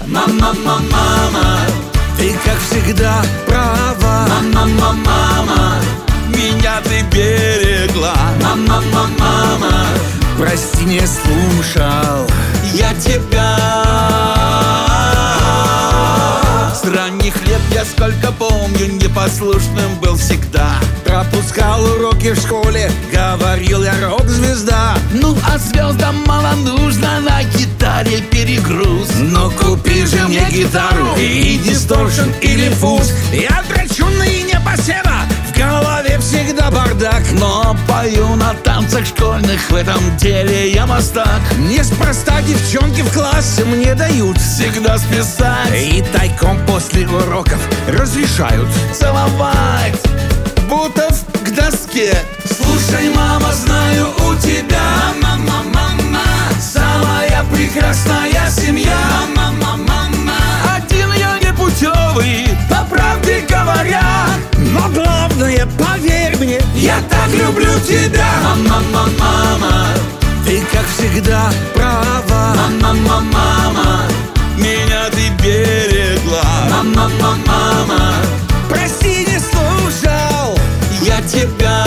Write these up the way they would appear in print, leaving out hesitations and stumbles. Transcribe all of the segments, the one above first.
Мама, мама, мама, ты, как всегда, права. мама, мама, мама, Меня ты берегла. мама, мама, мама, Прости, не слушал. Я тебя с ранних лет, я сколько помню, непослушным был всегда. Пропускал уроки в школе, говорил я рок-звезда. Ну а звездам мало нужно на гитаре перегруз. Но купи же мне гитару и дисторшн или фуз. Я драчунный непоседа, в голове всегда бардак. Но пою на танцах школьных, в этом деле я мастак. Неспроста девчонки в классе мне дают Всегда списать и тайком после уроков разрешают целовать Бутов к доске. слушай, мама, знаю, у тебя, мама, мама, самая прекрасная семья, мама, мама, Один я непутевый, по правде говоря. Но главное, поверь мне, я так люблю тебя, мама, мама, мама, ты, как всегда, права. мама, мама, мама, Меня ты берегла. мама, мама, мама, Прости, не слушал. Я тебя.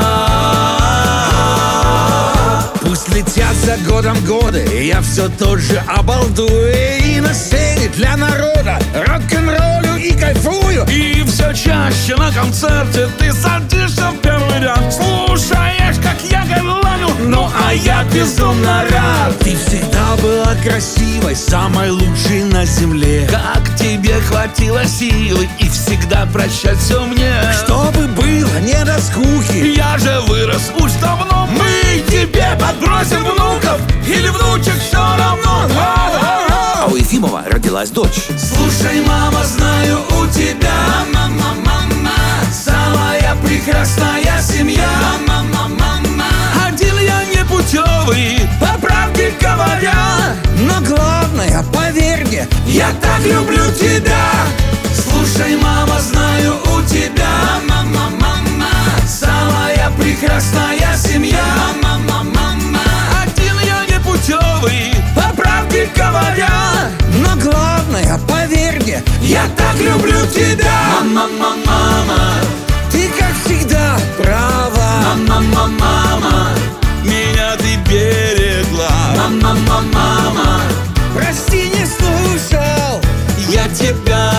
Пусть летят за годом годы, я все тот же обалдую. И на сцене для народа рок-н-роллю и кайфую. И все чаще на концерте ты садишься в первый ряд, слушаешь, как я горланю. Ну а я безумно рад. Ты всегда была красивой, самой лучшей на земле. Как тебе хватило силы и всегда прощать все мне. Чтобы было не до скуки. Я же вырос уж давно. Мы тебе подбросим внуков или внучек, все равно. А у Ефимова родилась дочь. слушай, мама, знаю, у тебя, мама, мама, самая прекрасная семья, мама, мама, Один я непутевый, по правде говоря. Но главное, поверь мне, я так люблю тебя, слушай, мама, знаю, у тебя, мама, мама, самая прекрасная семья, мама, мама, Один я непутевый, по правде говоря. но главное, поверь мне, я так люблю тебя, мама, мама, мама, ты, как всегда, права. мама, мама, мама, Меня ты берегла. мама, мама, мама, Прости, не слушал. Я тебя.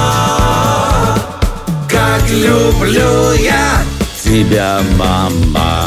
Как люблю я Тебя, мама.